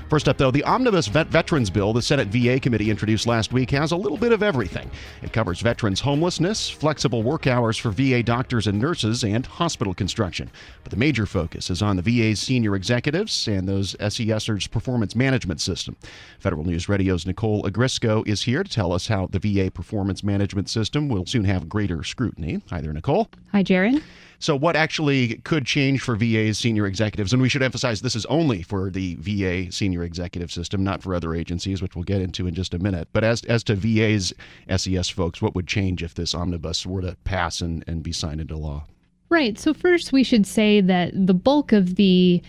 First up, though, the Omnibus Veterans Bill the Senate VA Committee introduced last week has a little bit of everything. It covers veterans' homelessness, flexible work hours for VA doctors and nurses, and hospital construction. But the major focus is on the VA's senior executives and those SESers' performance management system. Federal News Radio's Nicole Agrisco is here to tell us how the VA performance management system will soon have greater scrutiny. Hi there, Nicole. Hi, Jared. So what actually could change for VA's senior executives? And we should emphasize this is only for the VA senior executive system, not for other agencies, which we'll get into in just a minute. But as to VA's SES folks, what would change if this omnibus were to pass and be signed into law? Right. So first, we should say that the bulk of the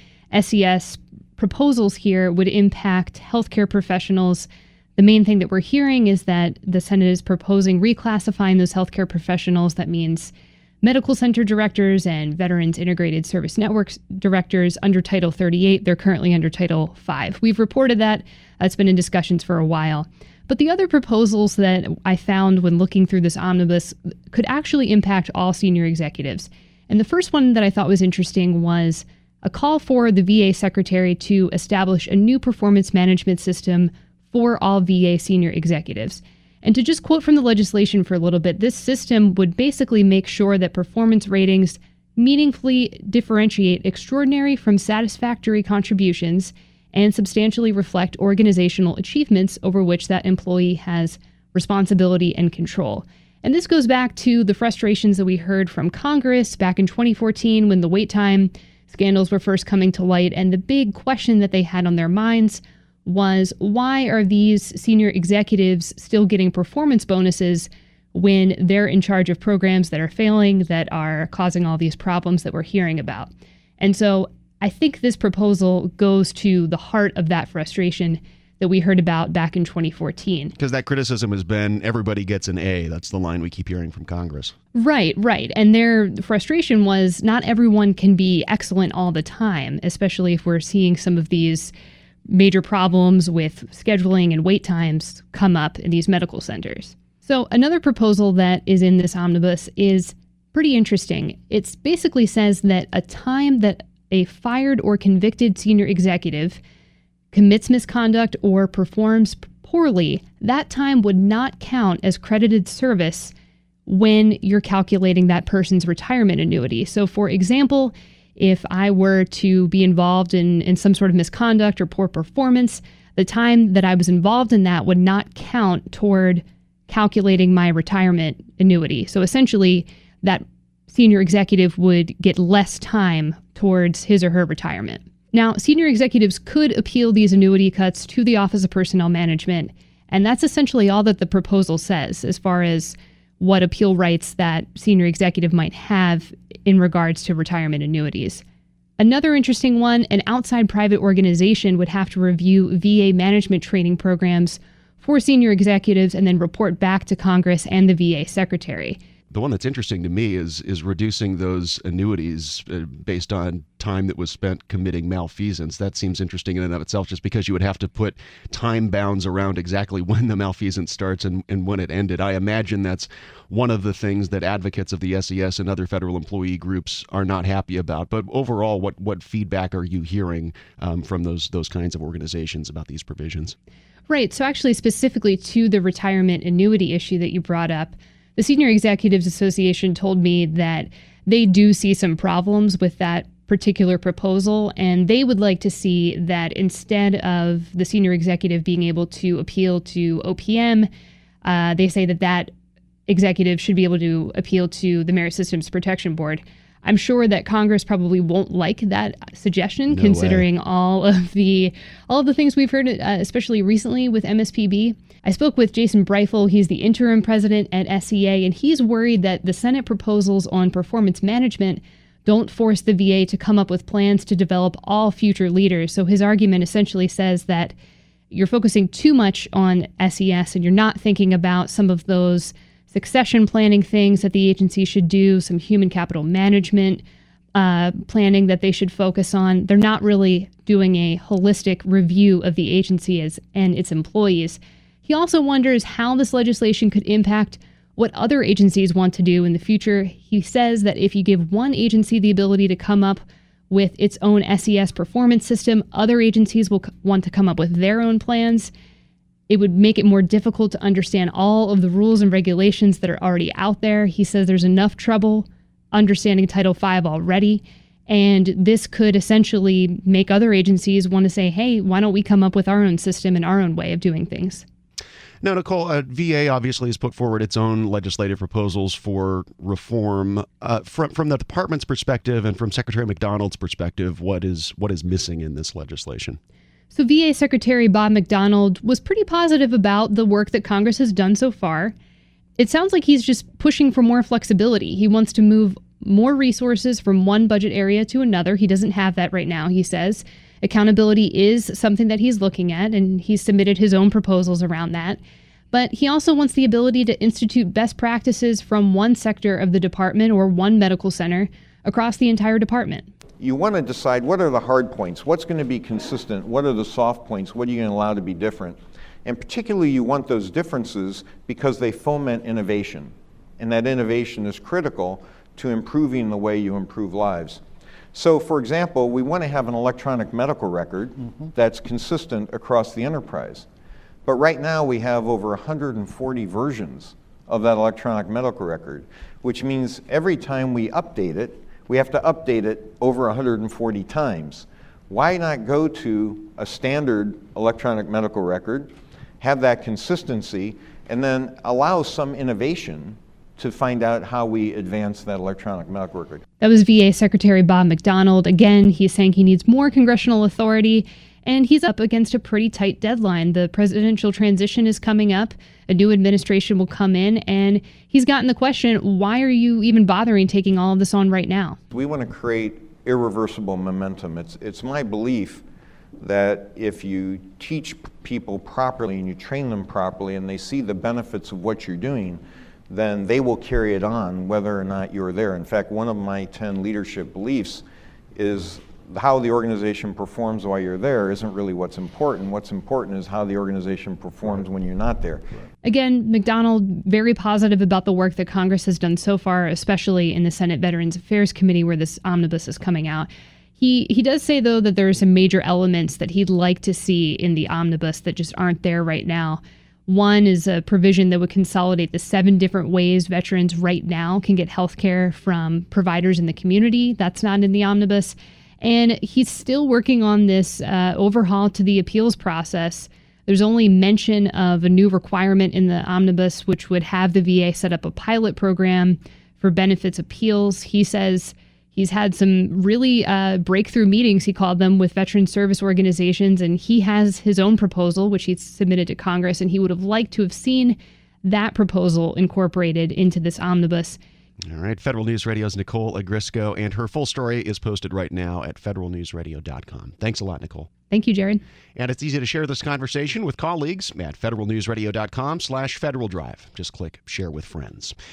SES proposals here would impact healthcare professionals. The main thing that we're hearing is that the Senate is proposing reclassifying those healthcare professionals. That means medical center directors and Veterans Integrated Service Networks directors under Title 38. They're currently under Title 5. We've reported that. It's been in discussions for a while. But the other proposals that I found when looking through this omnibus could actually impact all senior executives. And the first one that I thought was interesting was a call for the VA secretary to establish a new performance management system for all VA senior executives. And to just quote from the legislation for a little bit, this system would basically make sure that performance ratings meaningfully differentiate extraordinary from satisfactory contributions and substantially reflect organizational achievements over which that employee has responsibility and control. And this goes back to the frustrations that we heard from Congress back in 2014 when the wait time scandals were first coming to light. And the big question that they had on their minds was, why are these senior executives still getting performance bonuses when they're in charge of programs that are failing, that are causing all these problems that we're hearing about? And so I think this proposal goes to the heart of that frustration that we heard about back in 2014. Because that criticism has been everybody gets an A. That's the line we keep hearing from Congress. Right. And their frustration was not everyone can be excellent all the time, especially if we're seeing some of these major problems with scheduling and wait times come up in these medical centers. So another proposal that is in this omnibus is pretty interesting. It basically says that a time that a fired or convicted senior executive commits misconduct or performs poorly, that time would not count as credited service when you're calculating that person's retirement annuity. So for example, if I were to be involved in some sort of misconduct or poor performance, the time that I was involved in that would not count toward calculating my retirement annuity. So essentially, that senior executive would get less time towards his or her retirement. Now, senior executives could appeal these annuity cuts to the Office of Personnel Management, and that's essentially all that the proposal says as far as what appeal rights that senior executive might have in regards to retirement annuities. Another interesting one, an outside private organization would have to review VA management training programs for senior executives and then report back to Congress and the VA secretary. The one that's interesting to me is reducing those annuities based on time that was spent committing malfeasance. That seems interesting in and of itself, just because you would have to put time bounds around exactly when the malfeasance starts and when it ended. I imagine that's one of the things that advocates of the SES and other federal employee groups are not happy about. But overall, what feedback are you hearing from those kinds of organizations about these provisions? Right. So actually, specifically to the retirement annuity issue that you brought up, the Senior Executives Association told me that they do see some problems with that particular proposal, and they would like to see that instead of the senior executive being able to appeal to OPM, they say that executive should be able to appeal to the Merit Systems Protection Board. I'm sure that Congress probably won't like that suggestion, considering all of the things we've heard, especially recently with MSPB. I spoke with Jason Breifel. He's the interim president at SEA, and he's worried that the Senate proposals on performance management don't force the VA to come up with plans to develop all future leaders. So his argument essentially says that you're focusing too much on SES and you're not thinking about some of those succession planning things that the agency should do, some human capital management planning that they should focus on. They're not really doing a holistic review of the agency and its employees. He also wonders how this legislation could impact what other agencies want to do in the future. He says that if you give one agency the ability to come up with its own SES performance system. Other agencies will want to come up with their own plans. It would make it more difficult to understand all of the rules and regulations that are already out there. He says there's enough trouble understanding Title V already. And this could essentially make other agencies want to say, hey, why don't we come up with our own system and our own way of doing things? Now, Nicole, VA obviously has put forward its own legislative proposals for reform. From the department's perspective and from Secretary McDonald's perspective, what is missing in this legislation? So VA Secretary Bob McDonald was pretty positive about the work that Congress has done so far. It sounds like he's just pushing for more flexibility. He wants to move more resources from one budget area to another. He doesn't have that right now, he says. Accountability is something that he's looking at, and he's submitted his own proposals around that. But he also wants the ability to institute best practices from one sector of the department or one medical center across the entire department. You want to decide what are the hard points, what's going to be consistent, what are the soft points, what are you going to allow to be different. And particularly you want those differences because they foment innovation. And that innovation is critical to improving the way you improve lives. So, for example, we want to have an electronic medical record that's consistent across the enterprise. But right now we have over 140 versions of that electronic medical record, which means every time we update it, we have to update it over 140 times. Why not go to a standard electronic medical record, have that consistency, and then allow some innovation to find out how we advance that electronic medical record? That was VA Secretary Bob McDonald. Again, he's saying he needs more congressional authority, and he's up against a pretty tight deadline. The presidential transition is coming up. A new administration will come in, and he's gotten the question, why are you even bothering taking all of this on right now? We want to create irreversible momentum. It's my belief that if you teach people properly and you train them properly and they see the benefits of what you're doing, then they will carry it on whether or not you're there. In fact, one of my 10 leadership beliefs is how the organization performs while you're there isn't really what's important. What's important is how the organization performs when you're not there. Again, McDonald, very positive about the work that Congress has done so far, especially in the Senate Veterans Affairs Committee where this omnibus is coming out. He does say, though, that there are some major elements that he'd like to see in the omnibus that just aren't there right now. One is a provision that would consolidate the 7 different ways veterans right now can get health care from providers in the community. That's not in the omnibus. And he's still working on this overhaul to the appeals process. There's only mention of a new requirement in the omnibus, which would have the VA set up a pilot program for benefits appeals. He says he's had some really breakthrough meetings, he called them, with veteran service organizations, and he has his own proposal, which he's submitted to Congress, and he would have liked to have seen that proposal incorporated into this omnibus. All right, Federal News Radio's Nicole Agrisco, and her full story is posted right now at federalnewsradio.com. Thanks a lot, Nicole. Thank you, Jared. And it's easy to share this conversation with colleagues at federalnewsradio.com/Federal Drive. Just click Share with Friends.